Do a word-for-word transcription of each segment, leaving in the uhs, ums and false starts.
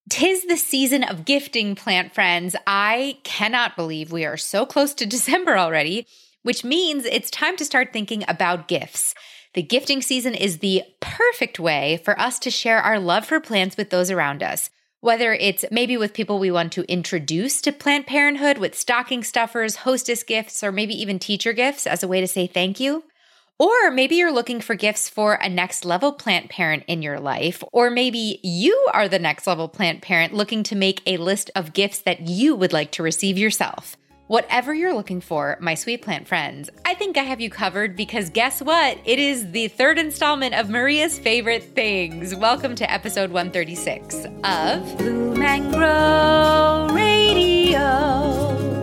'Tis the season of gifting, plant friends. I cannot believe we are so close to December already, which means it's time to start thinking about gifts. The gifting season is the perfect way for us to share our love for plants with those around us. Whether it's maybe with people we want to introduce to Planned Parenthood with stocking stuffers, hostess gifts, or maybe even teacher gifts as a way to say thank you. Or maybe you're looking for gifts for a next level plant parent in your life. Or maybe you are the next level plant parent looking to make a list of gifts that you would like to receive yourself. Whatever you're looking for, my sweet plant friends, I think I have you covered because guess what? It is the third installment of Maria's Favorite Things. Welcome to episode one thirty-six of Bloom and Grow Radio.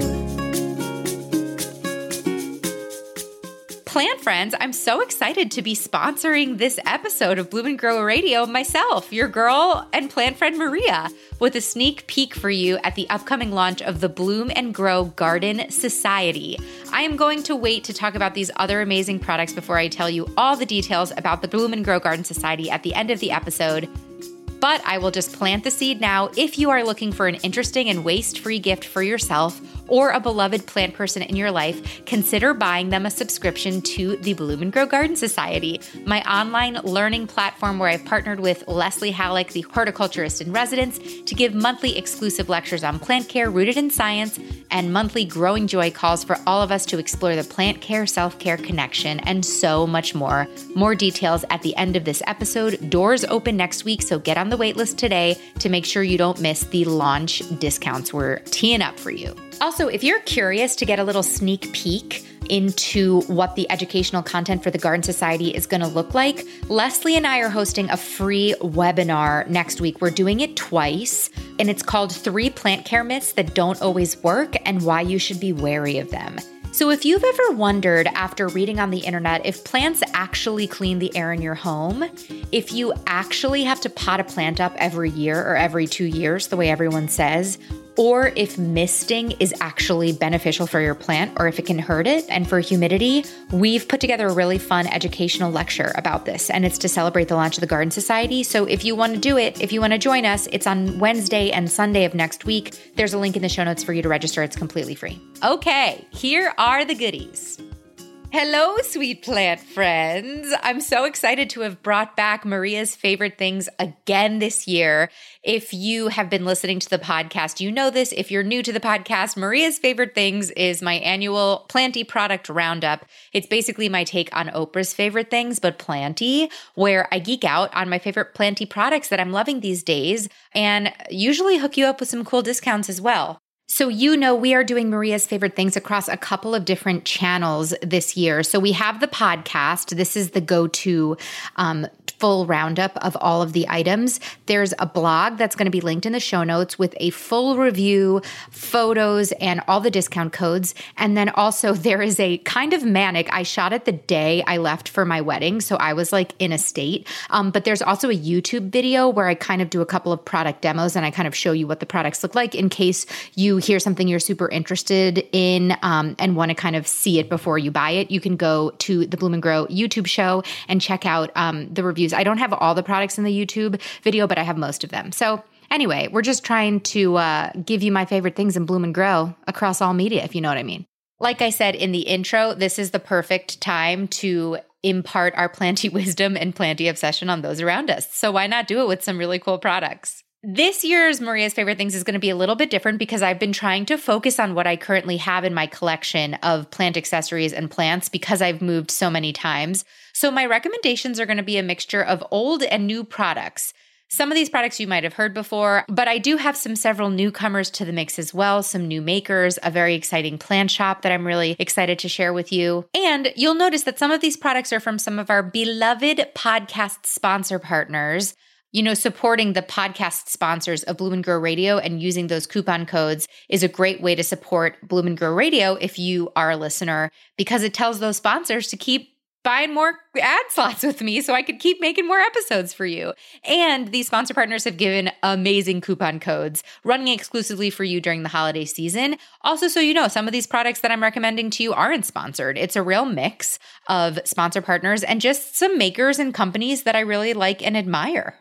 Plant friends, I'm so excited to be sponsoring this episode of Bloom and Grow Radio myself, your girl and plant friend Maria, with a sneak peek for you at the upcoming launch of the Bloom and Grow Garden Society. I am going to wait to talk about these other amazing products before I tell you all the details about the Bloom and Grow Garden Society at the end of the episode. But I will just plant the seed now. If you are looking for an interesting and waste-free gift for yourself or a beloved plant person in your life, consider buying them a subscription to the Bloom and Grow Garden Society, my online learning platform where I've partnered with Leslie Halleck, the horticulturist in residence, to give monthly exclusive lectures on plant care rooted in science and monthly Growing Joy calls for all of us to explore the plant care, self-care connection, and so much more. More details at the end of this episode. Doors open next week, so get on the waitlist today to make sure you don't miss the launch discounts we're teeing up for you. Also, if you're curious to get a little sneak peek into what the educational content for the Garden Society is going to look like, Leslie and I are hosting a free webinar next week. We're doing it twice, and it's called Three Plant Care Myths That Don't Always Work and Why You Should Be Wary of Them. So if you've ever wondered after reading on the internet if plants actually clean the air in your home, if you actually have to pot a plant up every year or every two years, the way everyone says, or if misting is actually beneficial for your plant or if it can hurt it, and for humidity, we've put together a really fun educational lecture about this, and it's to celebrate the launch of the Garden Society. So if you want to do it, if you want to join us, it's on Wednesday and Sunday of next week. There's a link in the show notes for you to register. It's completely free. Okay, here are the goodies. Hello, sweet plant friends. I'm so excited to have brought back Maria's Favorite Things again this year. If you have been listening to the podcast, you know this. If you're new to the podcast, Maria's Favorite Things is my annual planty product roundup. It's basically my take on Oprah's Favorite Things, but planty, where I geek out on my favorite planty products that I'm loving these days and usually hook you up with some cool discounts as well. So you know we are doing Maria's Favorite Things across a couple of different channels this year. So we have the podcast. This is the go-to um, full roundup of all of the items. There's a blog that's going to be linked in the show notes with a full review, photos, and all the discount codes. And then also there is a kind of manic. I shot it the day I left for my wedding, so I was like in a state. Um, but there's also a YouTube video where I kind of do a couple of product demos and I kind of show you what the products look like in case you hear something you're super interested in um, and want to kind of see it before you buy it. You can go to the Bloom and Grow YouTube show and check out um, the reviews. I don't have all the products in the YouTube video, but I have most of them. So anyway, we're just trying to uh, give you my favorite things in Bloom and Grow across all media, if you know what I mean. Like I said in the intro, this is the perfect time to impart our planty wisdom and planty obsession on those around us. So why not do it with some really cool products? This year's Maria's Favorite Things is going to be a little bit different because I've been trying to focus on what I currently have in my collection of plant accessories and plants because I've moved so many times. So my recommendations are going to be a mixture of old and new products. Some of these products you might have heard before, but I do have some several newcomers to the mix as well, some new makers, a very exciting plant shop that I'm really excited to share with you. And you'll notice that some of these products are from some of our beloved podcast sponsor partners. You know, supporting the podcast sponsors of Bloom and Grow Radio and using those coupon codes is a great way to support Bloom and Grow Radio if you are a listener, because it tells those sponsors to keep buying more ad slots with me so I could keep making more episodes for you. And these sponsor partners have given amazing coupon codes running exclusively for you during the holiday season. Also, so you know, some of these products that I'm recommending to you aren't sponsored. It's a real mix of sponsor partners and just some makers and companies that I really like and admire.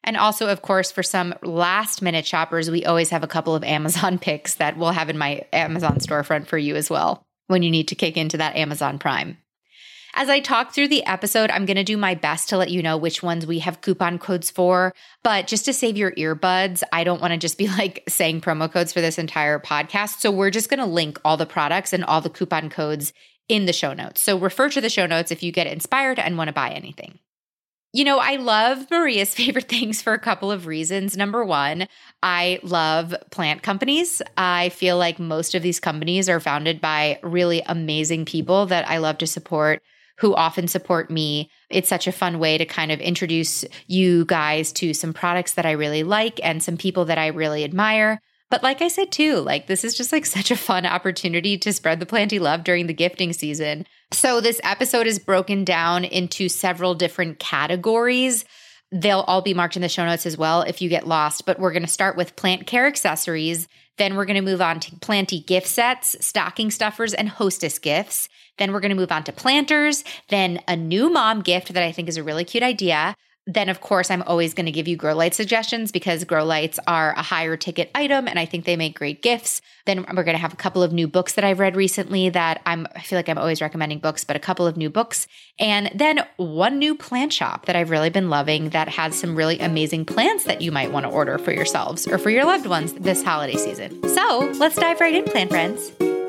And also, of course, for some last minute shoppers, we always have a couple of Amazon picks that we'll have in my Amazon storefront for you as well when you need to kick into that Amazon Prime. As I talk through the episode, I'm going to do my best to let you know which ones we have coupon codes for. But just to save your earbuds, I don't want to just be like saying promo codes for this entire podcast. So we're just going to link all the products and all the coupon codes in the show notes. So refer to the show notes if you get inspired and want to buy anything. You know, I love Maria's favorite things for a couple of reasons. Number one, I love plant companies. I feel like most of these companies are founded by really amazing people that I love to support, who often support me. It's such a fun way to kind of introduce you guys to some products that I really like and some people that I really admire. But like I said too, like this is just like such a fun opportunity to spread the planty love during the gifting season. So this episode is broken down into several different categories. They'll all be marked in the show notes as well if you get lost, but we're going to start with plant care accessories. Then we're going to move on to planty gift sets, stocking stuffers, and hostess gifts. Then we're going to move on to planters, then a new mom gift that I think is a really cute idea. Then, of course, I'm always going to give you grow light suggestions because grow lights are a higher ticket item and I think they make great gifts. Then we're going to have a couple of new books that I've read recently that I'm, I feel like I'm always recommending books, but a couple of new books. And then one new plant shop that I've really been loving that has some really amazing plants that you might want to order for yourselves or for your loved ones this holiday season. So let's dive right in, plant friends.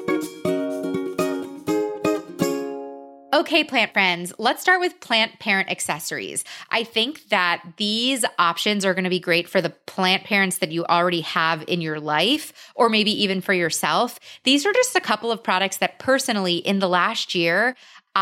Okay, plant friends, let's start with plant parent accessories. I think that these options are going to be great for the plant parents that you already have in your life, or maybe even for yourself. These are just a couple of products that personally in the last year,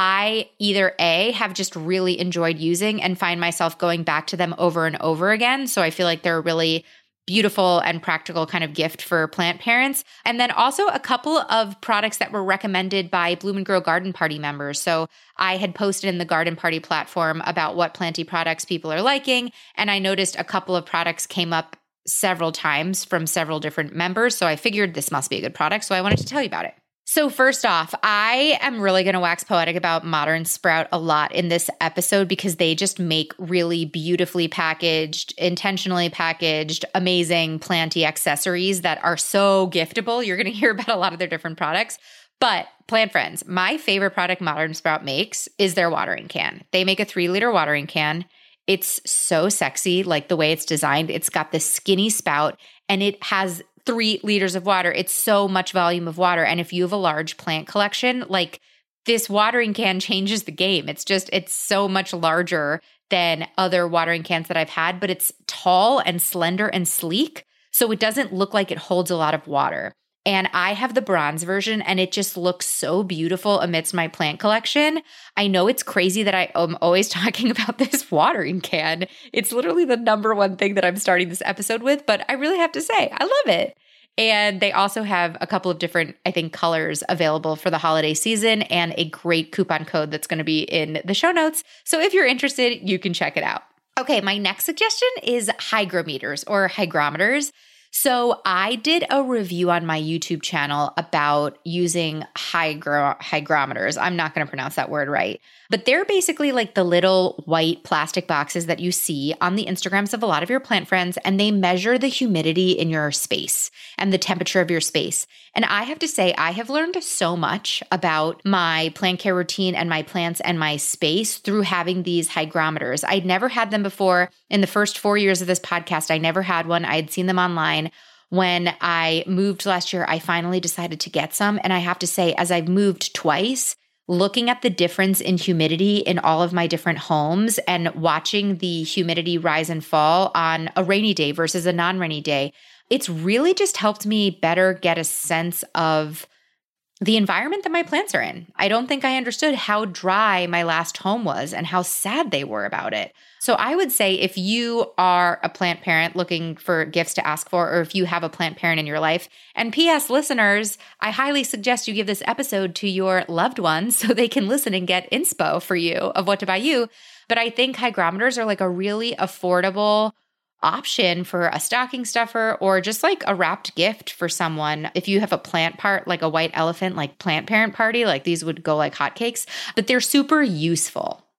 I either A, have just really enjoyed using and find myself going back to them over and over again. So I feel like they're really beautiful and practical kind of gift for plant parents. And then also a couple of products that were recommended by Bloom and Grow Garden Party members. So I had posted in the Garden Party platform about what planty products people are liking. And I noticed a couple of products came up several times from several different members. So I figured this must be a good product. So I wanted to tell you about it. So first off, I am really going to wax poetic about Modern Sprout a lot in this episode because they just make really beautifully packaged, intentionally packaged, amazing planty accessories that are so giftable. You're going to hear about a lot of their different products. But plant friends, my favorite product Modern Sprout makes is their watering can. They make a three liter watering can. It's so sexy, like the way it's designed. It's got this skinny spout and it has three liters of water. It's so much volume of water. And if you have a large plant collection, like this watering can changes the game. It's just, it's so much larger than other watering cans that I've had, but it's tall and slender and sleek. So it doesn't look like it holds a lot of water. And I have the bronze version and it just looks so beautiful amidst my plant collection. I know it's crazy that I am always talking about this watering can. It's literally the number one thing that I'm starting this episode with, but I really have to say, I love it. And they also have a couple of different, I think, colors available for the holiday season and a great coupon code that's going to be in the show notes. So if you're interested, you can check it out. Okay, my next suggestion is hygrometers or hygrometers. So I did a review on my YouTube channel about using hygro- hygrometers. I'm not going to pronounce that word right, but they're basically like the little white plastic boxes that you see on the Instagrams of a lot of your plant friends, and they measure the humidity in your space and the temperature of your space. And I have to say, I have learned so much about my plant care routine and my plants and my space through having these hygrometers. I'd never had them before. In the first four years of this podcast, I never had one. I had seen them online. When I moved last year, I finally decided to get some. And I have to say, as I've moved twice, looking at the difference in humidity in all of my different homes and watching the humidity rise and fall on a rainy day versus a non-rainy day, it's really just helped me better get a sense of the environment that my plants are in. I don't think I understood how dry my last home was and how sad they were about it. So I would say if you are a plant parent looking for gifts to ask for, or if you have a plant parent in your life, and P S listeners, I highly suggest you give this episode to your loved ones so they can listen and get inspo for you of what to buy you. But I think hygrometers are like a really affordable option for a stocking stuffer or just like a wrapped gift for someone. If you have a plant part, like a white elephant, like plant parent party, like these would go like hotcakes, but they're super useful.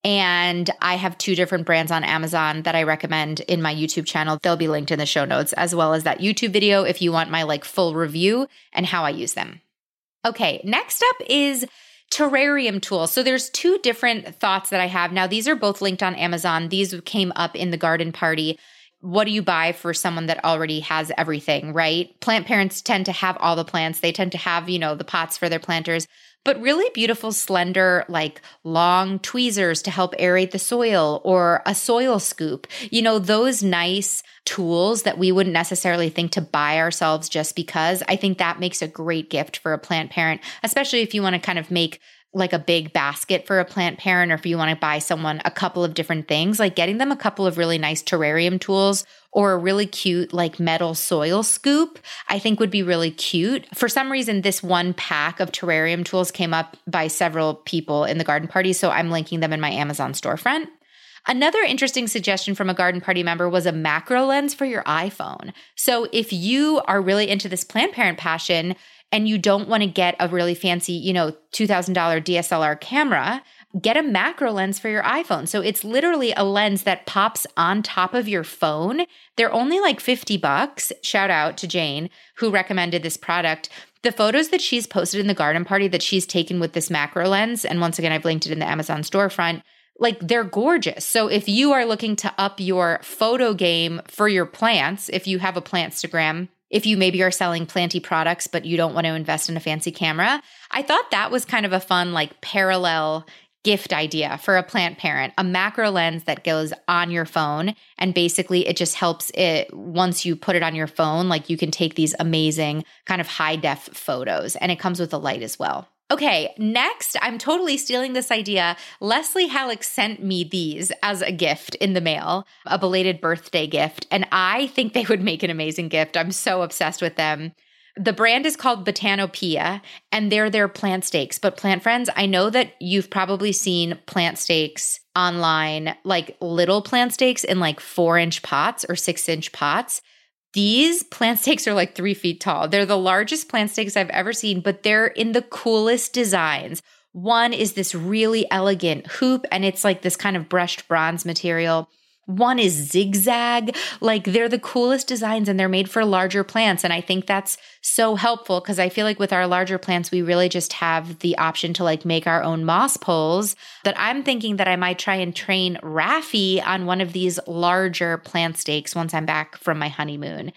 And I have two different brands on Amazon that I recommend in my YouTube channel. They'll be linked in the show notes, as well as that YouTube video if you want my like full review and how I use them. Okay, next up is terrarium tools. So there's two different thoughts that I have. Now, these are both linked on Amazon. These came up in the garden party. What do you buy for someone that already has everything, right? Plant parents tend to have all the plants. They tend to have, you know, the pots for their planters, but really beautiful, slender, like long tweezers to help aerate the soil, or a soil scoop. You know, those nice tools that we wouldn't necessarily think to buy ourselves just because. I think that makes a great gift for a plant parent, especially if you want to kind of make like a big basket for a plant parent, or if you want to buy someone a couple of different things, like getting them a couple of really nice terrarium tools or a really cute like metal soil scoop, I think would be really cute. For some reason, this one pack of terrarium tools came up by several people in the garden party, so I'm linking them in my Amazon storefront. Another interesting suggestion from a garden party member was a macro lens for your iPhone. So if you are really into this plant parent passion and you don't want to get a really fancy, you know, two thousand dollars D S L R camera, get a macro lens for your iPhone. So it's literally a lens that pops on top of your phone. They're only like fifty bucks. Shout out to Jane, who recommended this product. The photos that she's posted in the garden party that she's taken with this macro lens, and once again, I've linked it in the Amazon storefront, like they're gorgeous. So if you are looking to up your photo game for your plants, if you have a Plantstagram, if you maybe are selling planty products, but you don't want to invest in a fancy camera, I thought that was kind of a fun, like parallel gift idea for a plant parent, a macro lens that goes on your phone. And basically it just helps it once you put it on your phone, like you can take these amazing kind of high def photos, and it comes with a light as well. Okay, next, I'm totally stealing this idea. Leslie Halleck sent me these as a gift in the mail, a belated birthday gift, and I think they would make an amazing gift. I'm so obsessed with them. The brand is called Botanopia, and they're their plant stakes. But plant friends, I know that you've probably seen plant stakes online, like little plant stakes in like four-inch pots or six-inch pots. These plant stakes are like three feet tall. They're the largest plant stakes I've ever seen, but they're in the coolest designs. One is this really elegant hoop, and it's like this kind of brushed bronze material. One is zigzag. Like they're the coolest designs, and they're made for larger plants. And I think that's so helpful because I feel like with our larger plants, we really just have the option to like make our own moss poles. That I'm thinking that I might try and train Raffi on one of these larger plant stakes once I'm back from my honeymoon.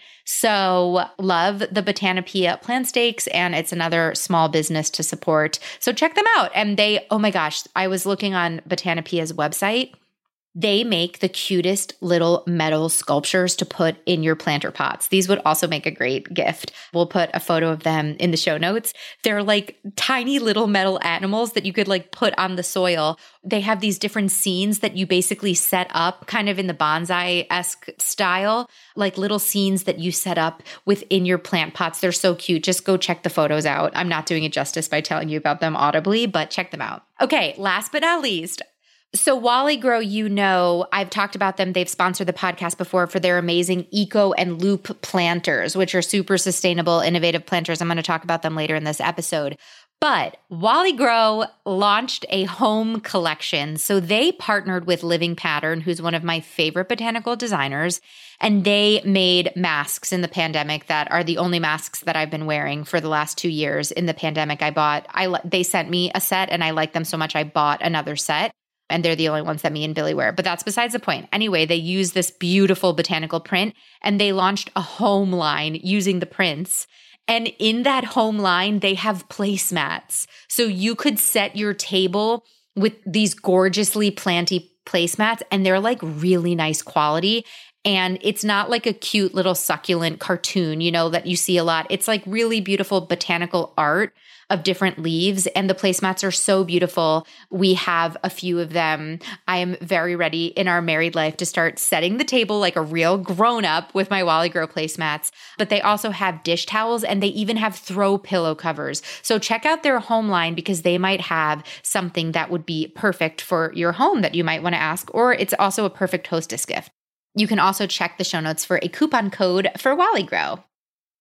So love the Botanopia plant stakes, and it's another small business to support. So check them out. And they, oh my gosh, I was looking on Botanopia's website. They make the cutest little metal sculptures to put in your planter pots. These would also make a great gift. We'll put a photo of them in the show notes. They're like tiny little metal animals that you could like put on the soil. They have these different scenes that you basically set up kind of in the bonsai-esque style, like little scenes that you set up within your plant pots. They're so cute. Just go check the photos out. I'm not doing it justice by telling you about them audibly, but check them out. Okay, last but not least, so Wally Grow, you know, I've talked about them. They've sponsored the podcast before for their amazing Eco and Loop planters, which are super sustainable, innovative planters. I'm going to talk about them later in this episode. But Wally Grow launched a home collection. So they partnered with Living Pattern, who's one of my favorite botanical designers, and they made masks in the pandemic that are the only masks that I've been wearing for the last two years. In the pandemic, I bought, I they sent me a set and I liked them so much I bought another set. And they're the only ones that me and Billy wear. But that's besides the point. Anyway, they use this beautiful botanical print, and they launched a home line using the prints. And in that home line, they have placemats. So you could set your table with these gorgeously planty placemats, and they're like really nice quality. And it's not like a cute little succulent cartoon, you know, that you see a lot. It's like really beautiful botanical art of different leaves, and the placemats are so beautiful. We have a few of them. I am very ready in our married life to start setting the table like a real grown-up with my Wally Grow placemats. But they also have dish towels, and they even have throw pillow covers. So check out their home line because they might have something that would be perfect for your home that you might want to ask, or it's also a perfect hostess gift. You can also check the show notes for a coupon code for Wally Grow.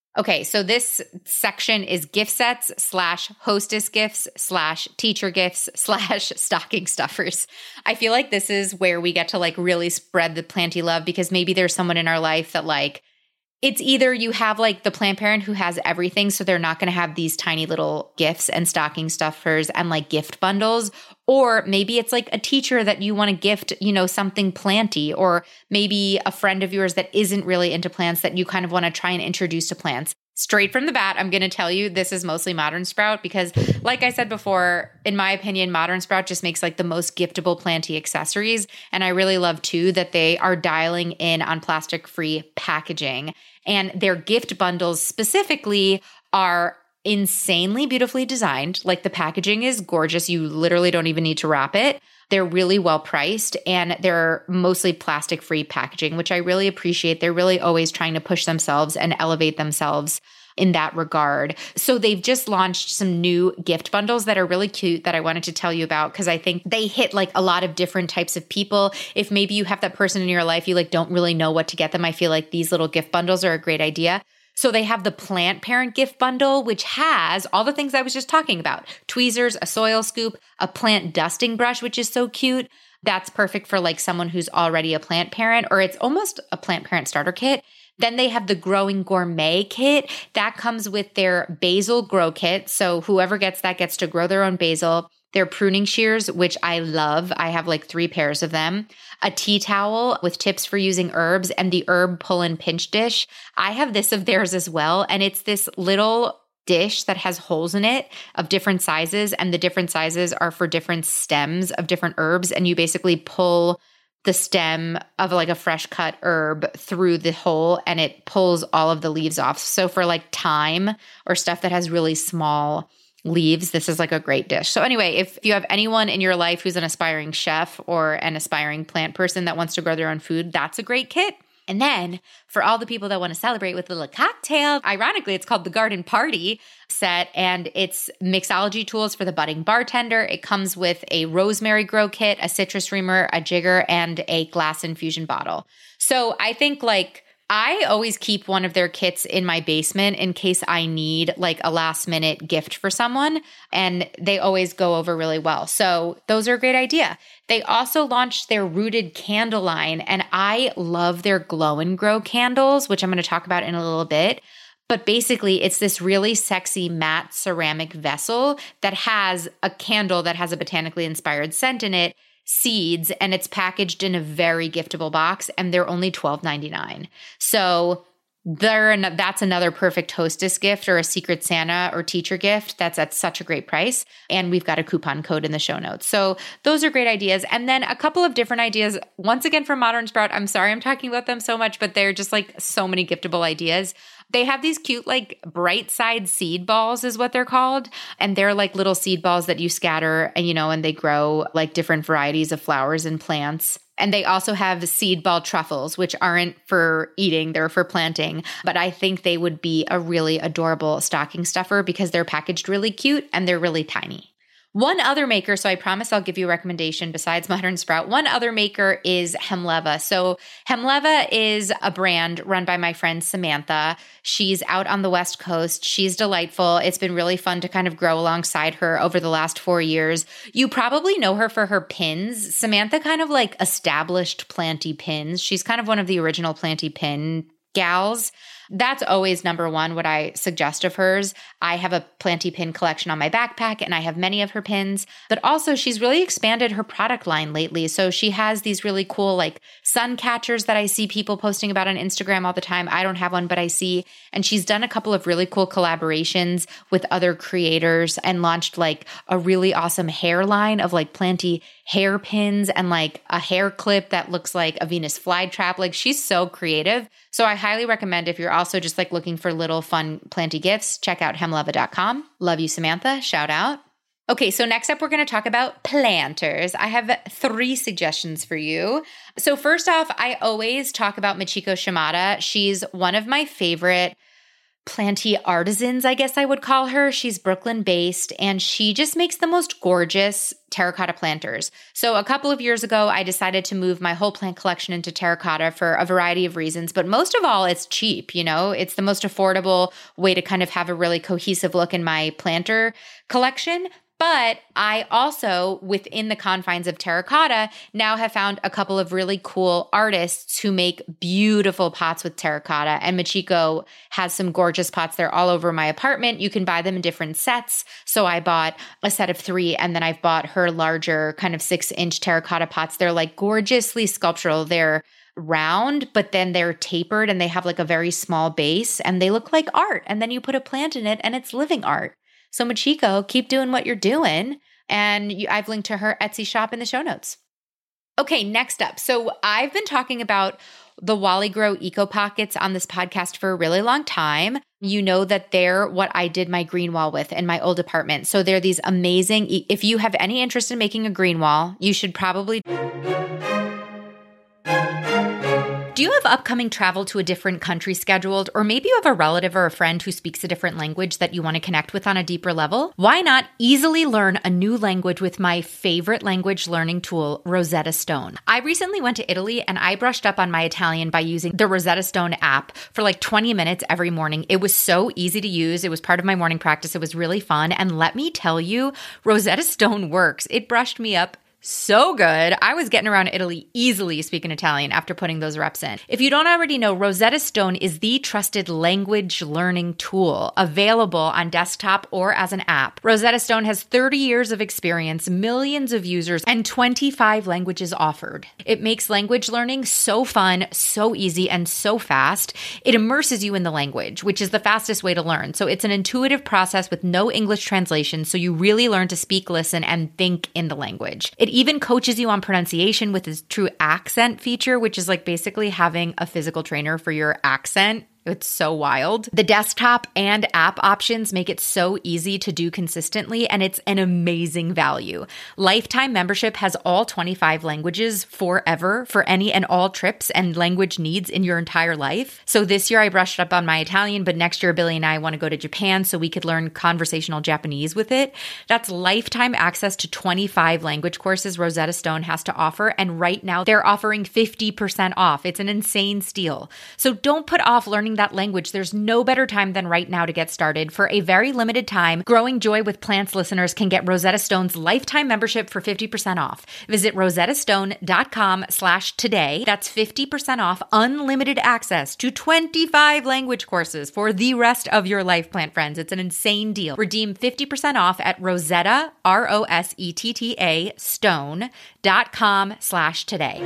Okay, so this section is gift sets slash hostess gifts slash teacher gifts slash stocking stuffers. I feel like this is where we get to like really spread the planty love, because maybe there's someone in our life that like, it's either you have like the plant parent who has everything, so they're not going to have these tiny little gifts and stocking stuffers and like gift bundles, or maybe it's like a teacher that you want to gift, you know, something planty, or maybe a friend of yours that isn't really into plants that you kind of want to try and introduce to plants. Straight from the bat, I'm going to tell you this is mostly Modern Sprout because, like I said before, in my opinion, Modern Sprout just makes like the most giftable planty accessories. And I really love too that they are dialing in on plastic-free packaging. And their gift bundles specifically are insanely beautifully designed. Like the packaging is gorgeous. You literally don't even need to wrap it. They're really well priced and they're mostly plastic-free packaging, which I really appreciate. They're really always trying to push themselves and elevate themselves in that regard. So they've just launched some new gift bundles that are really cute that I wanted to tell you about because I think they hit like a lot of different types of people. If maybe you have that person in your life, you like don't really know what to get them, I feel like these little gift bundles are a great idea. So they have the plant parent gift bundle, which has all the things I was just talking about. Tweezers, a soil scoop, a plant dusting brush, which is so cute. That's perfect for like someone who's already a plant parent, or it's almost a plant parent starter kit. Then they have the Growing Gourmet kit. That comes with their basil grow kit. So whoever gets that gets to grow their own basil. Their pruning shears, which I love. I have like three pairs of them. A tea towel with tips for using herbs, and the herb pull and pinch dish. I have this of theirs as well. And it's this little dish that has holes in it of different sizes. And the different sizes are for different stems of different herbs. And you basically pull the stem of like a fresh cut herb through the hole and it pulls all of the leaves off. So for like thyme or stuff that has really small leaves, this is like a great dish. So anyway, if you have anyone in your life who's an aspiring chef or an aspiring plant person that wants to grow their own food, that's a great kit. And then for all the people that want to celebrate with a little cocktail, ironically, it's called the Garden Party set, and it's mixology tools for the budding bartender. It comes with a rosemary grow kit, a citrus reamer, a jigger, and a glass infusion bottle. So I think like I always keep one of their kits in my basement in case I need like a last minute gift for someone, and they always go over really well. So those are a great idea. They also launched their Rooted candle line, and I love their Glow and Grow candles, which I'm going to talk about in a little bit. But basically, it's this really sexy matte ceramic vessel that has a candle that has a botanically inspired scent in it, seeds, and it's packaged in a very giftable box, and they're only twelve ninety-nine. So they're an, that's another perfect hostess gift or a Secret Santa or teacher gift that's at such a great price. And we've got a coupon code in the show notes. So those are great ideas. And then a couple of different ideas, once again from Modern Sprout. I'm sorry I'm talking about them so much, but they're just like so many giftable ideas. They have these cute like bright side seed balls is what they're called. And they're like little seed balls that you scatter and, you know, and they grow like different varieties of flowers and plants. And they also have seed ball truffles, which aren't for eating, they're for planting. But I think they would be a really adorable stocking stuffer because they're packaged really cute and they're really tiny. One other maker, so I promise I'll give you a recommendation besides Modern Sprout. One other maker is Hemleva. So Hemleva is a brand run by my friend Samantha. She's out on the West Coast. She's delightful. It's been really fun to kind of grow alongside her over the last four years. You probably know her for her pins. Samantha kind of like established planty pins. She's kind of one of the original planty pin gals. That's always number one, what I suggest of hers. I have a planty pin collection on my backpack and I have many of her pins, but also she's really expanded her product line lately. So she has these really cool like sun catchers that I see people posting about on Instagram all the time. I don't have one, but I see. And she's done a couple of really cool collaborations with other creators and launched like a really awesome hair line of like planty hair pins and like a hair clip that looks like a Venus flytrap. Like she's so creative. So I highly recommend if you're also just like looking for little fun planty gifts, check out hemleva dot com. Love you, Samantha. Shout out. Okay, so next up, we're going to talk about planters. I have three suggestions for you. So first off, I always talk about Michiko Shimada. She's one of my favorite Planty Artisans, I guess I would call her. She's Brooklyn based, and she just makes the most gorgeous terracotta planters. So a couple of years ago, I decided to move my whole plant collection into terracotta for a variety of reasons. But most of all, it's cheap. You know, it's the most affordable way to kind of have a really cohesive look in my planter collection. But I also, within the confines of terracotta, now have found a couple of really cool artists who make beautiful pots with terracotta. And Machiko has some gorgeous pots. They're all over my apartment. You can buy them in different sets. So I bought a set of three, and then I've bought her larger kind of six-inch terracotta pots. They're like gorgeously sculptural. They're round, but then they're tapered, and they have like a very small base, and they look like art. And then you put a plant in it, and it's living art. So Machiko, keep doing what you're doing. And you, I've linked to her Etsy shop in the show notes. Okay, next up. So I've been talking about the Wally Grow Eco Pockets on this podcast for a really long time. You know that they're what I did my green wall with in my old apartment. So they're these amazing, if you have any interest in making a green wall, you should probably... Do you have upcoming travel to a different country scheduled? Or maybe you have a relative or a friend who speaks a different language that you want to connect with on a deeper level? Why not easily learn a new language with my favorite language learning tool, Rosetta Stone? I recently went to Italy and I brushed up on my Italian by using the Rosetta Stone app for like twenty minutes every morning. It was so easy to use. It was part of my morning practice. It was really fun. And let me tell you, Rosetta Stone works. It brushed me up so good. I was getting around Italy easily speaking Italian after putting those reps in. If you don't already know, Rosetta Stone is the trusted language learning tool available on desktop or as an app. Rosetta Stone has thirty years of experience, millions of users, and twenty-five languages offered. It makes language learning so fun, so easy, and so fast. It immerses you in the language, which is the fastest way to learn. So it's an intuitive process with no English translation, so you really learn to speak, listen, and think in the language. It even coaches you on pronunciation with its true accent feature, which is like basically having a physical trainer for your accent. It's so wild. The desktop and app options make it so easy to do consistently, and it's an amazing value. Lifetime membership has all twenty-five languages forever for any and all trips and language needs in your entire life. So this year I brushed up on my Italian, but next year Billy and I want to go to Japan so we could learn conversational Japanese with it. That's lifetime access to twenty-five language courses Rosetta Stone has to offer, and right now they're offering fifty percent off. It's an insane steal. So don't put off learning that language. There's no better time than right now to get started. For a very limited time, Growing Joy with Plants listeners can get Rosetta Stone's lifetime membership for fifty percent off. Visit rosettastone.com slash today. That's fifty percent off unlimited access to twenty-five language courses for the rest of your life, plant friends. It's an insane deal. Redeem fifty percent off at Rosetta, R O S E T T A, stone.com slash today.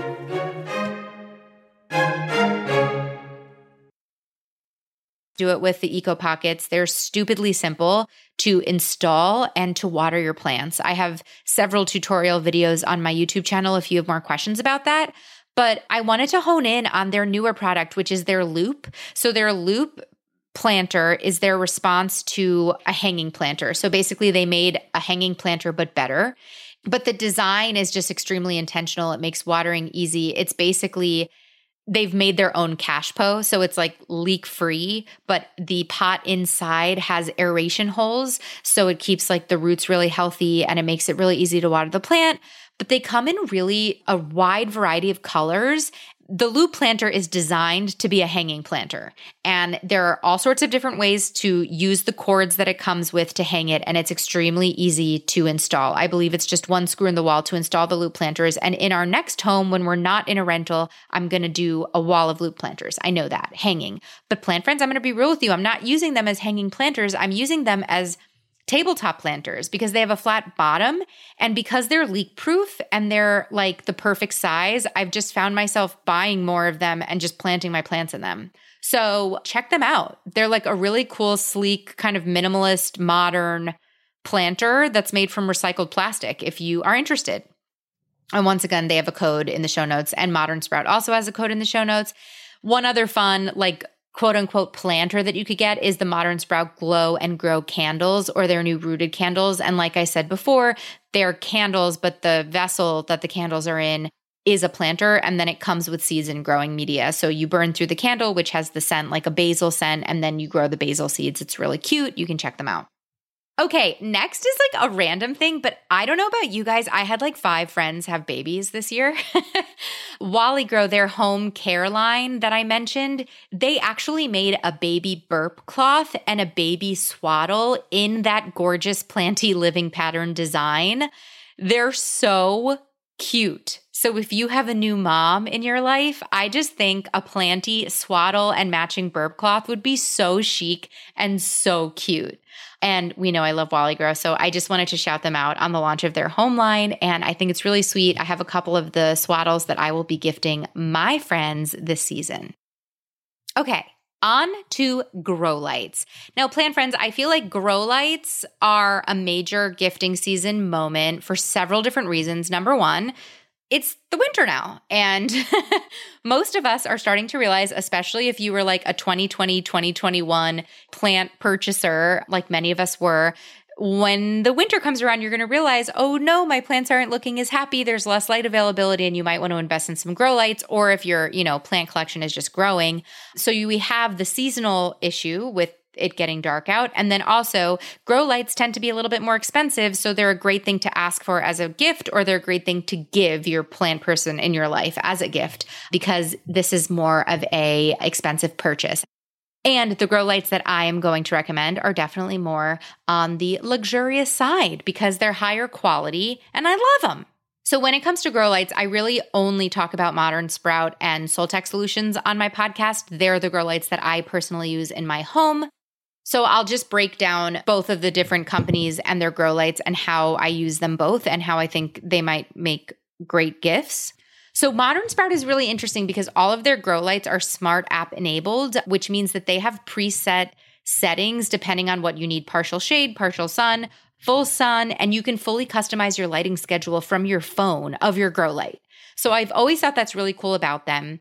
Do it with the Eco Pockets. They're stupidly simple to install and to water your plants. I have several tutorial videos on my YouTube channel if you have more questions about that. But I wanted to hone in on their newer product, which is their Loop. So their Loop planter is their response to a hanging planter. So basically they made a hanging planter, but better. But the design is just extremely intentional. It makes watering easy. It's basically... They've made their own cashpo, so it's like leak-free, but the pot inside has aeration holes, so it keeps like the roots really healthy and it makes it really easy to water the plant. But they come in really a wide variety of colors. The Loop planter is designed to be a hanging planter, and there are all sorts of different ways to use the cords that it comes with to hang it, and it's extremely easy to install. I believe it's just one screw in the wall to install the Loop planters, and in our next home, when we're not in a rental, I'm going to do a wall of Loop planters. I know that, hanging. But plant friends, I'm going to be real with you. I'm not using them as hanging planters. I'm using them as tabletop planters because they have a flat bottom, and because they're leak proof and they're like the perfect size, I've just found myself buying more of them and just planting my plants in them. So check them out. They're like a really cool, sleek, kind of minimalist, modern planter that's made from recycled plastic if you are interested. And once again, they have a code in the show notes, and Modern Sprout also has a code in the show notes. One other fun, like quote unquote planter that you could get is the Modern Sprout Glow and Grow candles, or their new rooted candles. And like I said before, they're candles, but the vessel that the candles are in is a planter, and then it comes with seeds and growing media. So you burn through the candle, which has the scent like a basil scent, and then you grow the basil seeds. It's really cute. You can check them out. Okay, next is like a random thing, but I don't know about you guys. I had like five friends have babies this year. Wally Grow, their home care line that I mentioned, they actually made a baby burp cloth and a baby swaddle in that gorgeous planty living pattern design. They're so cute. So if you have a new mom in your life, I just think a planty swaddle and matching burp cloth would be so chic and so cute. And we know I love Wally Grow, so I just wanted to shout them out on the launch of their home line. And I think it's really sweet. I have a couple of the swaddles that I will be gifting my friends this season. Okay, on to grow lights. Now, plant friends, I feel like grow lights are a major gifting season moment for several different reasons. Number one, it's the winter now. And most of us are starting to realize, especially if you were like a twenty twenty, twenty twenty-one plant purchaser, like many of us were, when the winter comes around, you're going to realize, oh no, my plants aren't looking as happy. There's less light availability and you might want to invest in some grow lights, or if your, you know, plant collection is just growing. So you, we have the seasonal issue with it getting dark out. And then also grow lights tend to be a little bit more expensive. So they're a great thing to ask for as a gift, or they're a great thing to give your plant person in your life as a gift, because this is more of a expensive purchase. And the grow lights that I am going to recommend are definitely more on the luxurious side because they're higher quality and I love them. So when it comes to grow lights, I really only talk about Modern Sprout and Soltech Solutions on my podcast. They're the grow lights that I personally use in my home. So I'll just break down both of the different companies and their grow lights and how I use them both and how I think they might make great gifts. So Modern Sprout is really interesting because all of their grow lights are smart app enabled, which means that they have preset settings depending on what you need: partial shade, partial sun, full sun, and you can fully customize your lighting schedule from your phone of your grow light. So I've always thought that's really cool about them.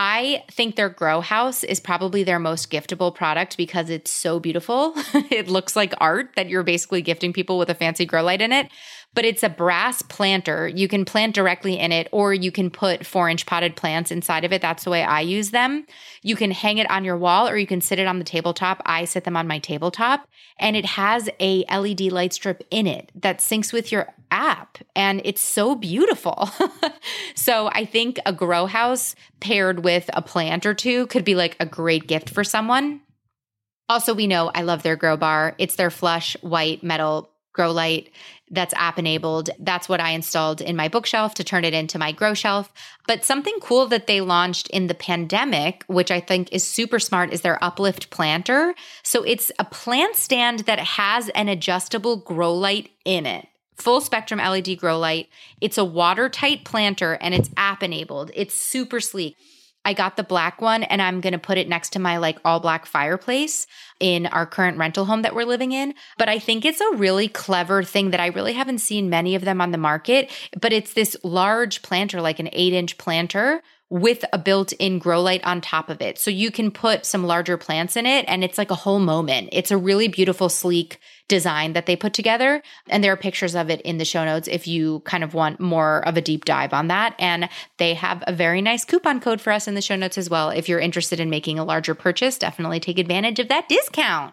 I think their grow house is probably their most giftable product because it's so beautiful. It looks like art that you're basically gifting people with a fancy grow light in it. But it's a brass planter. You can plant directly in it, or you can put four-inch potted plants inside of it. That's the way I use them. You can hang it on your wall, or you can sit it on the tabletop. I sit them on my tabletop, and it has a L E D light strip in it that syncs with your app, and it's so beautiful. So I think a grow house paired with a plant or two could be like a great gift for someone. Also, we know I love their grow bar. It's their flush white metal grow light that's app enabled. That's what I installed in my bookshelf to turn it into my grow shelf. But something cool that they launched in the pandemic, which I think is super smart, is their Uplift planter. So it's a plant stand that has an adjustable grow light in it. Full spectrum L E D grow light. It's a watertight planter and it's app enabled. It's super sleek. I got the black one and I'm going to put it next to my like all black fireplace in our current rental home that we're living in. But I think it's a really clever thing that I really haven't seen many of them on the market, but it's this large planter, like an eight inch planter with a built-in grow light on top of it. So you can put some larger plants in it and it's like a whole moment. It's a really beautiful, sleek design that they put together. And there are pictures of it in the show notes if you kind of want more of a deep dive on that. And they have a very nice coupon code for us in the show notes as well. If you're interested in making a larger purchase, definitely take advantage of that discount.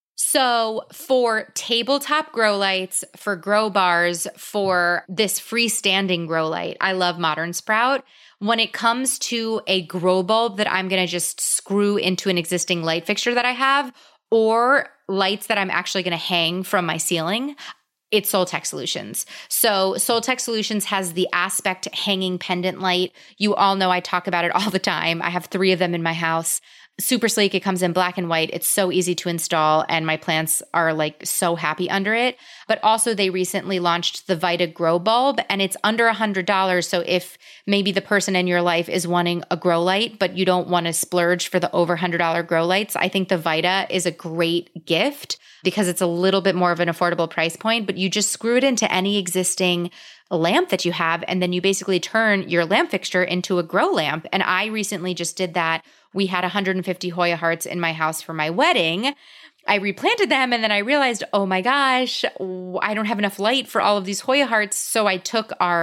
So for tabletop grow lights, for grow bars, for this freestanding grow light, I love Modern Sprout. When it comes to a grow bulb that I'm going to just screw into an existing light fixture that I have, or lights that I'm actually going to hang from my ceiling, it's Soltech Solutions. So Soltech Solutions has the Aspect hanging pendant light. You all know I talk about it all the time. I have three of them in my house. Super sleek. It comes in black and white. It's so easy to install and my plants are like so happy under it. But also they recently launched the Vita Grow Bulb and it's under one hundred dollars. So if maybe the person in your life is wanting a grow light, but you don't want to splurge for the over one hundred dollars grow lights, I think the Vita is a great gift because it's a little bit more of an affordable price point, but you just screw it into any existing lamp that you have and then you basically turn your lamp fixture into a grow lamp. And I recently just did that. We had one hundred fifty Hoya hearts in my house for my wedding. I replanted them and then I realized, oh my gosh, I don't have enough light for all of these Hoya hearts. So I took our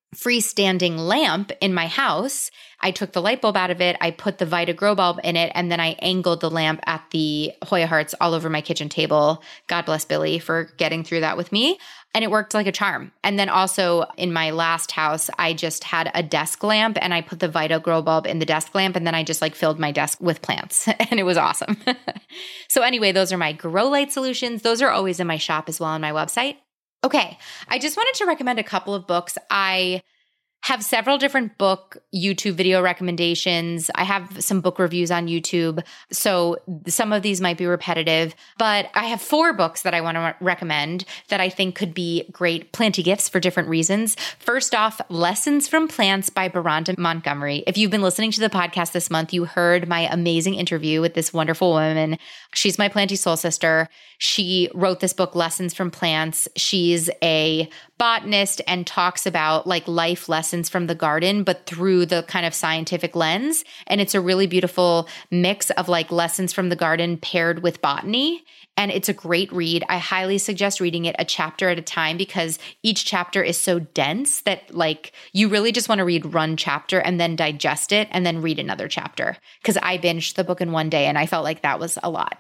freestanding lamp in my house. I took the light bulb out of it. I put the Vita Grow Bulb in it, and then I angled the lamp at the Hoya hearts all over my kitchen table. God bless Billy for getting through that with me. And it worked like a charm. And then also in my last house, I just had a desk lamp and I put the Vita Grow Bulb in the desk lamp, and then I just like filled my desk with plants and it was awesome. So anyway, those are my grow light solutions. Those are always in my shop as well on my website. Okay, I just wanted to recommend a couple of books. I have several different book YouTube video recommendations. I have some book reviews on YouTube, so some of these might be repetitive, but I have four books that I want to recommend that I think could be great planty gifts for different reasons. First off, Lessons from Plants by Beronda Montgomery. If you've been listening to the podcast this month, you heard my amazing interview with this wonderful woman. She's my planty soul sister. She wrote this book, Lessons from Plants. She's a botanist and talks about like life lessons from the garden, but through the kind of scientific lens. And it's a really beautiful mix of like lessons from the garden paired with botany. And it's a great read. I highly suggest reading it a chapter at a time because each chapter is so dense that like you really just want to read one chapter and then digest it and then read another chapter. Because I binged the book in one day and I felt like that was a lot.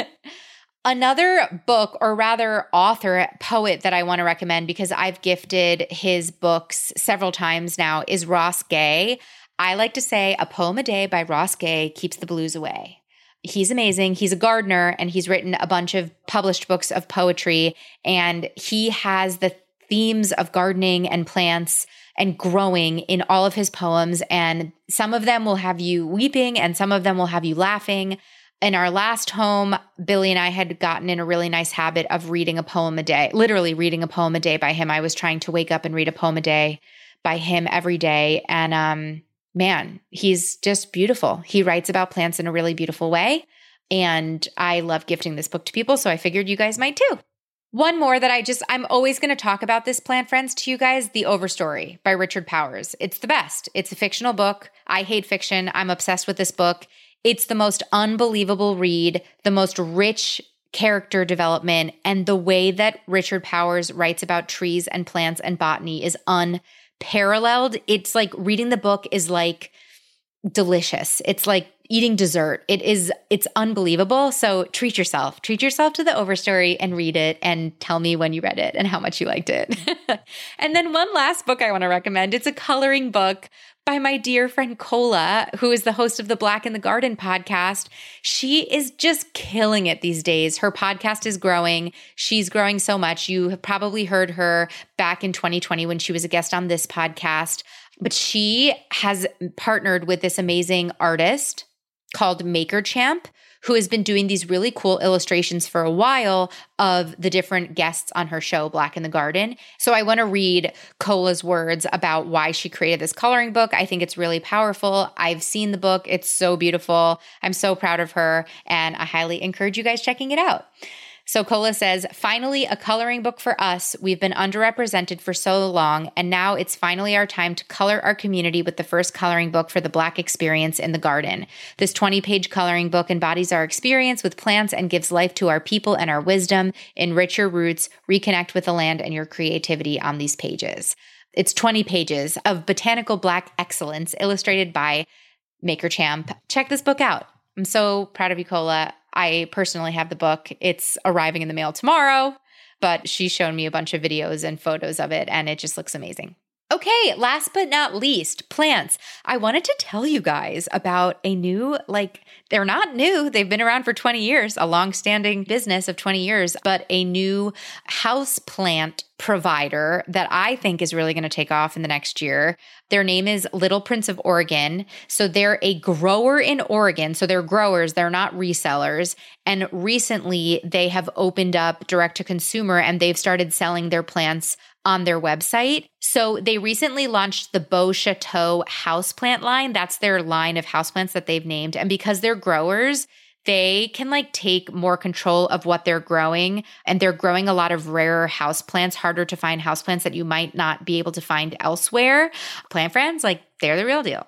Another book, or rather author, poet that I want to recommend because I've gifted his books several times now is Ross Gay. I like to say a poem a day by Ross Gay keeps the blues away. He's amazing. He's a gardener and he's written a bunch of published books of poetry, and he has the themes of gardening and plants and growing in all of his poems, and some of them will have you weeping and some of them will have you laughing. In our last home, Billy and I had gotten in a really nice habit of reading a poem a day, literally reading a poem a day by him. I was trying to wake up and read a poem a day by him every day. And um, man, he's just beautiful. He writes about plants in a really beautiful way. And I love gifting this book to people, so I figured you guys might too. One more that I just, I'm always going to talk about this, plant friends, to you guys, The Overstory by Richard Powers. It's the best. It's a fictional book. I hate fiction. I'm obsessed with this book. It's the most unbelievable read, the most rich character development, and the way that Richard Powers writes about trees and plants and botany is unparalleled. It's like reading the book is like delicious. It's like eating dessert. It is, it's unbelievable. So treat yourself. Treat yourself to The Overstory and read it and tell me when you read it and how much you liked it. And then one last book I want to recommend. It's a coloring book by my dear friend Cola, who is the host of the Black in the Garden podcast. She is just killing it these days. Her podcast is growing. She's growing so much. You have probably heard her back in twenty twenty when she was a guest on this podcast. But she has partnered with this amazing artist called Maker Champ, who has been doing these really cool illustrations for a while of the different guests on her show, Black in the Garden. So I want to read Cola's words about why she created this coloring book. I think it's really powerful. I've seen the book. It's so beautiful. I'm so proud of her, and I highly encourage you guys checking it out. So Cola says, finally, a coloring book for us. We've been underrepresented for so long, and now it's finally our time to color our community with the first coloring book for the Black experience in the garden. This twenty-page coloring book embodies our experience with plants and gives life to our people and our wisdom. Enrich your roots, reconnect with the land and your creativity on these pages. It's twenty pages of botanical Black excellence illustrated by Maker Champ. Check this book out. I'm so proud of you, Cola. I personally have the book. It's arriving in the mail tomorrow, but she's shown me a bunch of videos and photos of it, and it just looks amazing. Okay, last but not least, plants. I wanted to tell you guys about a new, like, they're not new. They've been around for twenty years, a long-standing business of twenty years, but a new house plant provider that I think is really going to take off in the next year. Their name is Little Prince of Oregon. So they're a grower in Oregon. So they're growers, they're not resellers. And recently they have opened up direct to consumer and they've started selling their plants on their website. So they recently launched the Beau Chateau houseplant line. That's their line of houseplants that they've named. And because they're growers, they can like take more control of what they're growing, and they're growing a lot of rarer houseplants, harder to find houseplants that you might not be able to find elsewhere. Plant friends, like they're the real deal.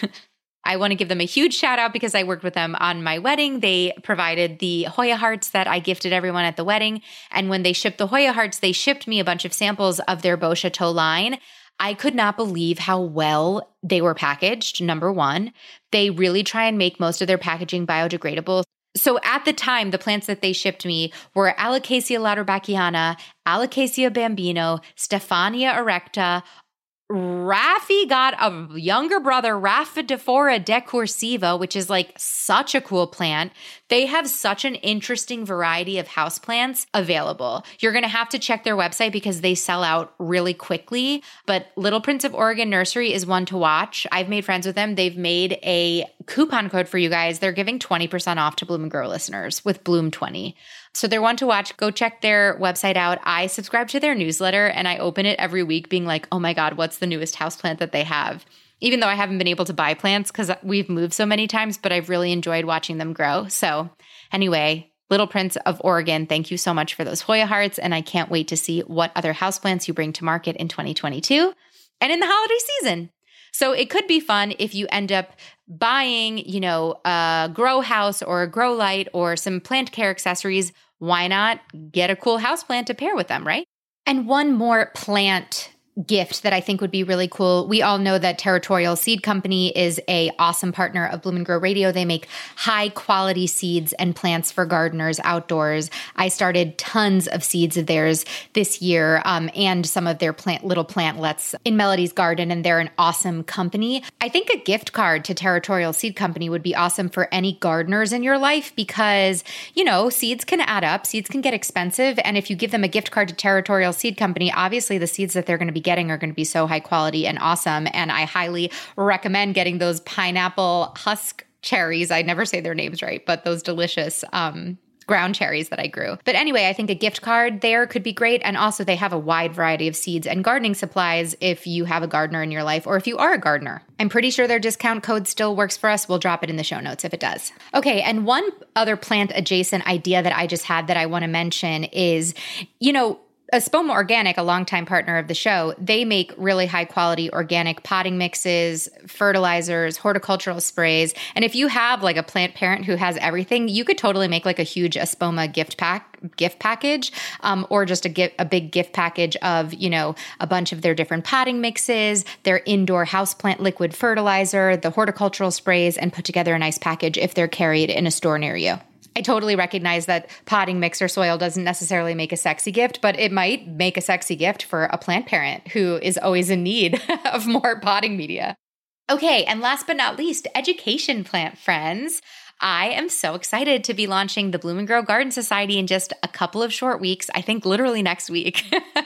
I want to give them a huge shout out because I worked with them on my wedding. They provided the Hoya hearts that I gifted everyone at the wedding. And when they shipped the Hoya hearts, they shipped me a bunch of samples of their Beau Chateau line. I could not believe how well they were packaged, number one. They really try and make most of their packaging biodegradable. So at the time, the plants that they shipped me were Alocasia lauterbachyiana, Alocasia bambino, Stephania erecta. Raffi got a younger brother, Rhaphidophora decursiva, which is like such a cool plant. They have such an interesting variety of houseplants available. You're going to have to check their website because they sell out really quickly. But Little Prince of Oregon Nursery is one to watch. I've made friends with them. They've made a coupon code for you guys. They're giving twenty percent off to Bloom and Grow listeners with Bloom twenty. So they're one to watch. Go check their website out. I subscribe to their newsletter and I open it every week being like, oh my God, what's the newest houseplant that they have? Even though I haven't been able to buy plants because we've moved so many times, but I've really enjoyed watching them grow. So anyway, Little Prince of Oregon, thank you so much for those Hoya hearts. And I can't wait to see what other houseplants you bring to market in twenty twenty-two and in the holiday season. So it could be fun if you end up buying, you know, a grow house or a grow light or some plant care accessories. Why not get a cool houseplant to pair with them, right? And one more plant gift that I think would be really cool. We all know that Territorial Seed Company is a awesome partner of Bloom and Grow Radio. They make high quality seeds and plants for gardeners outdoors. I started tons of seeds of theirs this year um, and some of their plant little plantlets in Melody's garden, and they're an awesome company. I think a gift card to Territorial Seed Company would be awesome for any gardeners in your life because, you know, seeds can add up, seeds can get expensive, and if you give them a gift card to Territorial Seed Company, obviously the seeds that they're going to be getting are going to be so high quality and awesome. And I highly recommend getting those pineapple husk cherries. I never say their names right, but those delicious um, ground cherries that I grew. But anyway, I think a gift card there could be great. And also they have a wide variety of seeds and gardening supplies if you have a gardener in your life or if you are a gardener. I'm pretty sure their discount code still works for us. We'll drop it in the show notes if it does. Okay, and one other plant adjacent idea that I just had that I want to mention is, you know, Espoma Organic, a longtime partner of the show, they make really high quality organic potting mixes, fertilizers, horticultural sprays. And if you have like a plant parent who has everything, you could totally make like a huge Espoma gift pack, gift package, um, or just a gift, a big gift package of, you know, a bunch of their different potting mixes, their indoor houseplant liquid fertilizer, the horticultural sprays, and put together a nice package if they're carried in a store near you. I totally recognize that potting mix or soil doesn't necessarily make a sexy gift, but it might make a sexy gift for a plant parent who is always in need of more potting media. Okay, and last but not least, education plant friends. I am so excited to be launching the Bloom and Grow Garden Society in just a couple of short weeks. I think literally next week.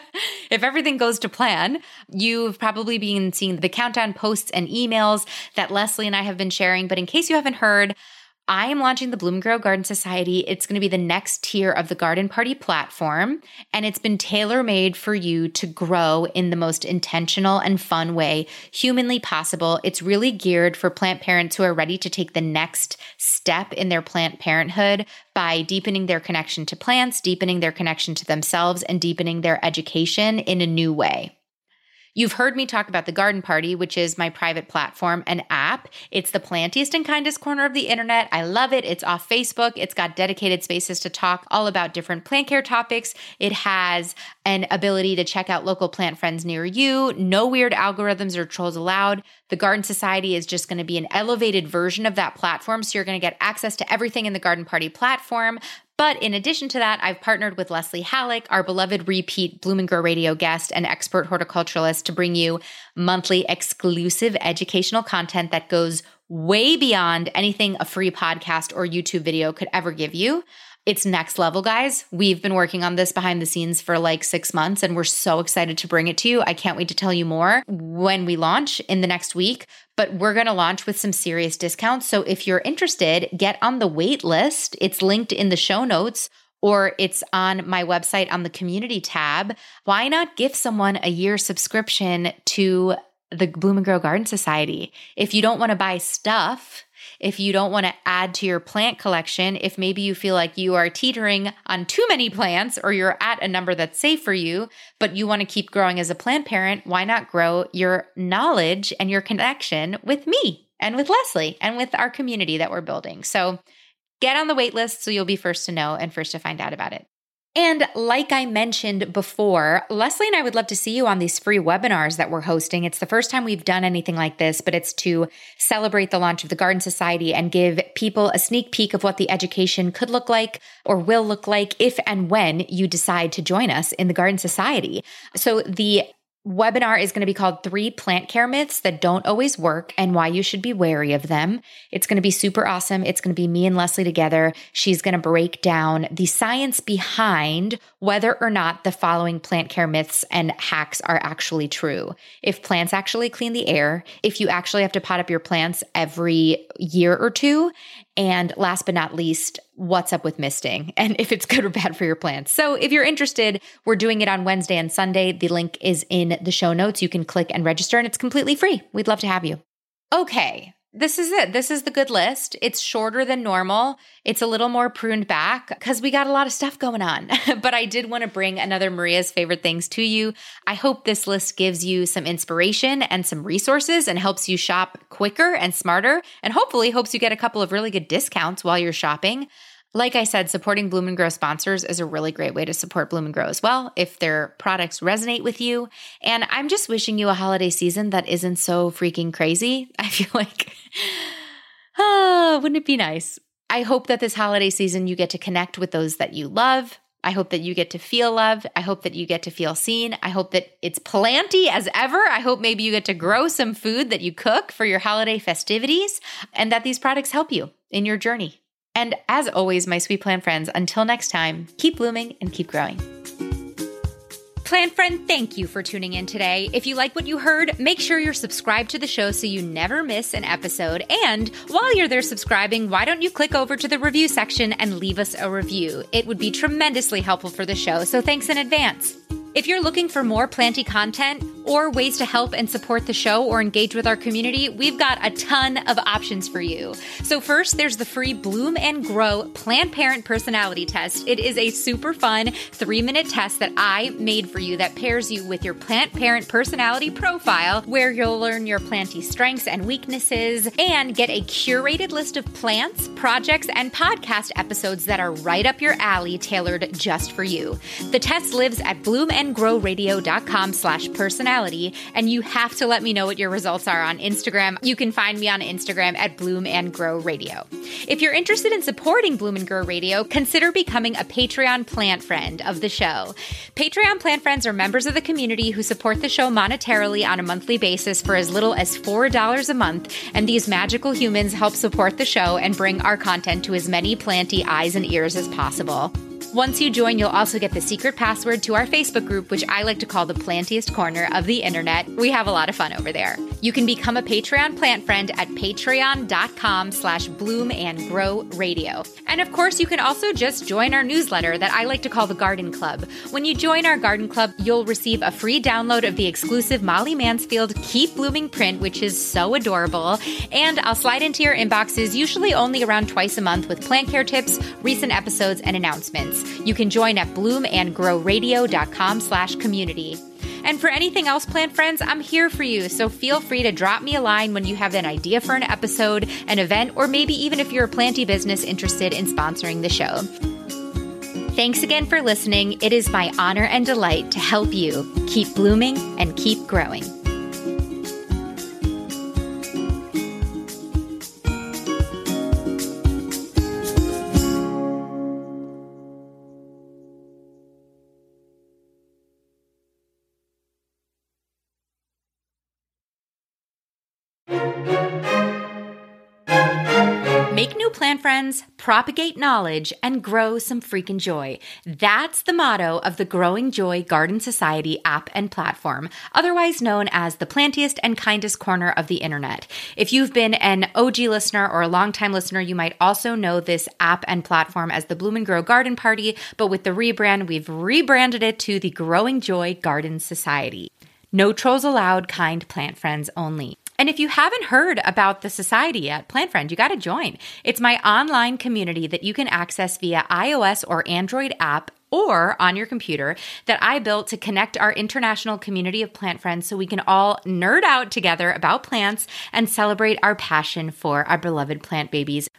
If everything goes to plan, you've probably been seeing the countdown posts and emails that Leslie and I have been sharing. But in case you haven't heard, I am launching the Bloom and Grow Garden Society. It's going to be the next tier of the Garden Party platform, and it's been tailor-made for you to grow in the most intentional and fun way humanly possible. It's really geared for plant parents who are ready to take the next step in their plant parenthood by deepening their connection to plants, deepening their connection to themselves, and deepening their education in a new way. You've heard me talk about the Garden Party, which is my private platform and app. It's the plantiest and kindest corner of the internet. I love it. It's off Facebook. It's got dedicated spaces to talk all about different plant care topics. It has an ability to check out local plant friends near you. No weird algorithms or trolls allowed. The Garden Society is just going to be an elevated version of that platform. So you're going to get access to everything in the Garden Party platform. But in addition to that, I've partnered with Leslie Halleck, our beloved repeat Bloom and Grow Radio guest and expert horticulturalist, to bring you monthly exclusive educational content that goes way beyond anything a free podcast or YouTube video could ever give you. It's next level, guys. We've been working on this behind the scenes for like six months, and we're so excited to bring it to you. I can't wait to tell you more when we launch in the next week, but we're going to launch with some serious discounts. So if you're interested, get on the wait list. It's linked in the show notes, or it's on my website on the community tab. Why not give someone a year subscription to the Bloom and Grow Garden Society? If you don't want to buy stuff, if you don't want to add to your plant collection, if maybe you feel like you are teetering on too many plants or you're at a number that's safe for you, but you want to keep growing as a plant parent, why not grow your knowledge and your connection with me and with Leslie and with our community that we're building? So get on the wait list so you'll be first to know and first to find out about it. And like I mentioned before, Leslie and I would love to see you on these free webinars that we're hosting. It's the first time we've done anything like this, but it's to celebrate the launch of the Garden Society and give people a sneak peek of what the education could look like or will look like if and when you decide to join us in the Garden Society. So the webinar is going to be called Three Plant Care Myths That Don't Always Work and Why You Should Be Wary of Them. It's going to be super awesome. It's going to be me and Leslie together. She's going to break down the science behind whether or not the following plant care myths and hacks are actually true. If plants actually clean the air, if you actually have to pot up your plants every year or two, and last but not least, what's up with misting and if it's good or bad for your plants. So if you're interested, we're doing it on Wednesday and Sunday. The link is in the show notes. You can click and register and it's completely free. We'd love to have you. Okay, this is it. This is the good list. It's shorter than normal. It's a little more pruned back because we got a lot of stuff going on. But I did want to bring another Maria's favorite things to you. I hope this list gives you some inspiration and some resources and helps you shop quicker and smarter, and hopefully helps you get a couple of really good discounts while you're shopping. Like I said, supporting Bloom and Grow sponsors is a really great way to support Bloom and Grow as well if their products resonate with you. And I'm just wishing you a holiday season that isn't so freaking crazy. I feel like, ah, wouldn't it be nice? I hope that this holiday season you get to connect with those that you love. I hope that you get to feel love. I hope that you get to feel seen. I hope that it's planty as ever. I hope maybe you get to grow some food that you cook for your holiday festivities and that these products help you in your journey. And as always, my sweet plant friends, until next time, keep blooming and keep growing. Plant friend, thank you for tuning in today. If you like what you heard, make sure you're subscribed to the show so you never miss an episode. And while you're there subscribing, why don't you click over to the review section and leave us a review? It would be tremendously helpful for the show, so thanks in advance. If you're looking for more planty content or ways to help and support the show or engage with our community, we've got a ton of options for you. So first, there's the free Bloom and Grow Plant Parent Personality Test. It is a super fun three-minute test that I made for you that pairs you with your plant parent personality profile, where you'll learn your planty strengths and weaknesses and get a curated list of plants, projects, and podcast episodes that are right up your alley, tailored just for you. The test lives at bloom and grow radio dot com slash personality, and you have to let me know what your results are on Instagram. You can find me on Instagram at Bloom and Grow Radio. If you're interested in supporting Bloom and Grow Radio, consider becoming a Patreon plant friend of the show. Patreon plant friends are members of the community who support the show monetarily on a monthly basis for as little as four dollars a month, and these magical humans help support the show and bring our content to as many planty eyes and ears as possible. Once you join, you'll also get the secret password to our Facebook group, which I like to call the plantiest corner of the internet. We have a lot of fun over there. You can become a Patreon plant friend at patreon dot com slash bloom and grow radio. And of course, you can also just join our newsletter that I like to call the Garden Club. When you join our Garden Club, you'll receive a free download of the exclusive Molly Mansfield Keep Blooming print, which is so adorable. And I'll slide into your inboxes, usually only around twice a month, with plant care tips, recent episodes, and announcements. You can join at bloom and grow radio dot com slash community. And for anything else, plant friends, I'm here for you. So feel free to drop me a line when you have an idea for an episode, an event, or maybe even if you're a planty business interested in sponsoring the show. Thanks again for listening. It is my honor and delight to help you keep blooming and keep growing. Make new plant friends, propagate knowledge, and grow some freaking joy. That's the motto of the Growing Joy Garden Society app and platform, otherwise known as the plantiest and kindest corner of the internet. If you've been an O G listener or a longtime listener, you might also know this app and platform as the Bloom and Grow Garden Party, but with the rebrand, we've rebranded it to the Growing Joy Garden Society. No trolls allowed, kind plant friends only. And if you haven't heard about the society yet, Plant Friend, you got to join. It's my online community that you can access via iOS or Android app or on your computer that I built to connect our international community of plant friends so we can all nerd out together about plants and celebrate our passion for our beloved plant babies.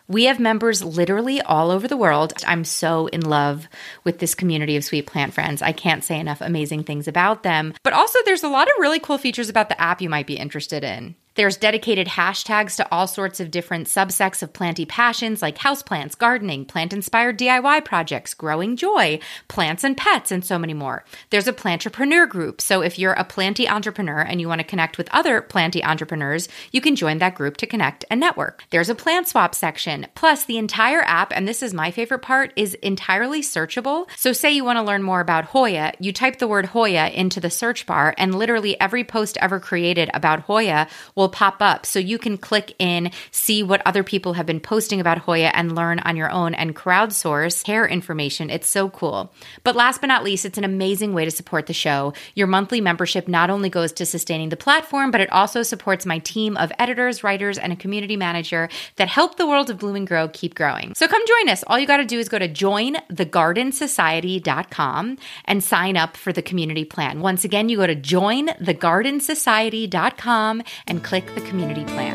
We have members literally all over the world. I'm so in love with this community of sweet plant friends. I can't say enough amazing things about them. But also, there's a lot of really cool features about the app you might be interested in. There's dedicated hashtags to all sorts of different subsects of planty passions like houseplants, gardening, plant-inspired D I Y projects, growing joy, plants and pets, and so many more. There's a plantrepreneur group, so if you're a planty entrepreneur and you want to connect with other planty entrepreneurs, you can join that group to connect and network. There's a plant swap section. Plus, the entire app, and this is my favorite part, is entirely searchable. So say you want to learn more about Hoya, you type the word Hoya into the search bar, and literally every post ever created about Hoya will pop up, so you can click in, see what other people have been posting about Hoya, and learn on your own and crowdsource care information. It's so cool. But last but not least, it's an amazing way to support the show. Your monthly membership not only goes to sustaining the platform, but it also supports my team of editors, writers, and a community manager that help the world of Bloom and Grow keep growing. So come join us. All you got to do is go to join the garden society dot com and sign up for the community plan. Once again, you go to join the garden society dot com and click the community plan.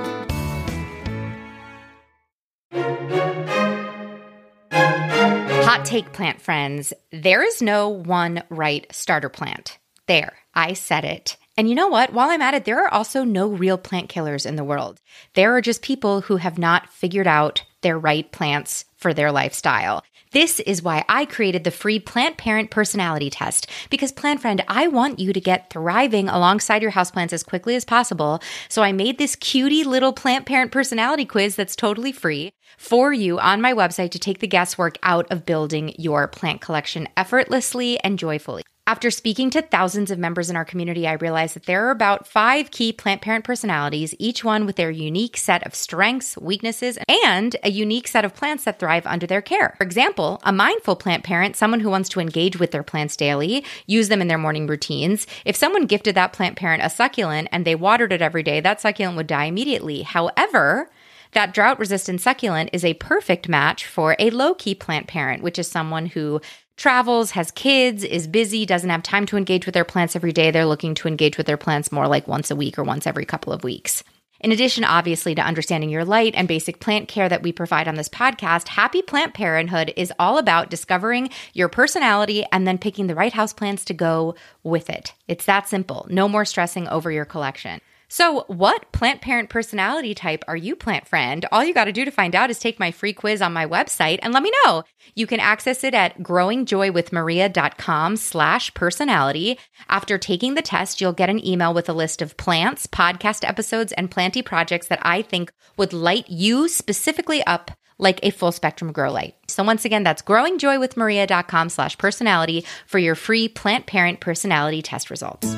Hot take, plant friends. There is no one right starter plant. There, I said it. And you know what? While I'm at it, there are also no real plant killers in the world. There are just people who have not figured out their right plants for their lifestyle. This is why I created the free Plant Parent Personality Test. Because, plant friend, I want you to get thriving alongside your houseplants as quickly as possible. So I made this cutie little Plant Parent Personality quiz that's totally free for you on my website to take the guesswork out of building your plant collection effortlessly and joyfully. After speaking to thousands of members in our community, I realized that there are about five key plant parent personalities, each one with their unique set of strengths, weaknesses, and a unique set of plants that thrive under their care. For example, a mindful plant parent, someone who wants to engage with their plants daily, use them in their morning routines. If someone gifted that plant parent a succulent and they watered it every day, that succulent would die immediately. However, that drought-resistant succulent is a perfect match for a low-key plant parent, which is someone who travels, has kids, is busy, doesn't have time to engage with their plants every day. They're looking to engage with their plants more like once a week or once every couple of weeks. In addition, obviously, to understanding your light and basic plant care that we provide on this podcast, Happy Plant Parenthood is all about discovering your personality and then picking the right houseplants to go with it. It's that simple. No more stressing over your collection. So what plant parent personality type are you, plant friend? All you got to do to find out is take my free quiz on my website and let me know. You can access it at growingjoywithmaria.com slash personality. After taking the test, you'll get an email with a list of plants, podcast episodes, and planty projects that I think would light you specifically up like a full spectrum grow light. So once again, that's growingjoywithmaria.com slash personality for your free plant parent personality test results.